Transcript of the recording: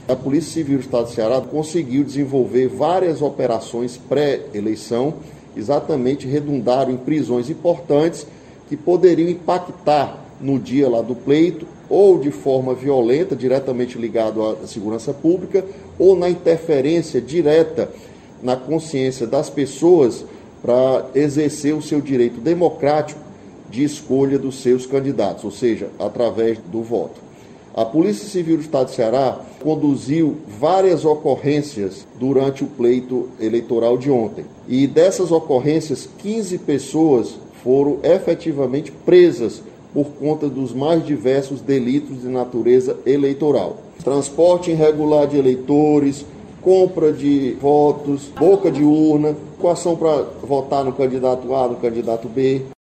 A Polícia Civil do Estado do Ceará conseguiu desenvolver várias operações pré-eleição, exatamente redundaram em prisões importantes que poderiam impactar no dia lá do pleito, ou de forma violenta, diretamente ligado à segurança pública, ou na interferência direta na consciência das pessoas para exercer o seu direito democrático de escolha dos seus candidatos, ou seja, através do voto. A Polícia Civil do Estado do Ceará conduziu várias ocorrências durante o pleito eleitoral de ontem. E dessas ocorrências, 15 pessoas foram efetivamente presas por conta dos mais diversos delitos de natureza eleitoral. Transporte irregular de eleitores, compra de votos, boca de urna, coação para votar no candidato A, no candidato B.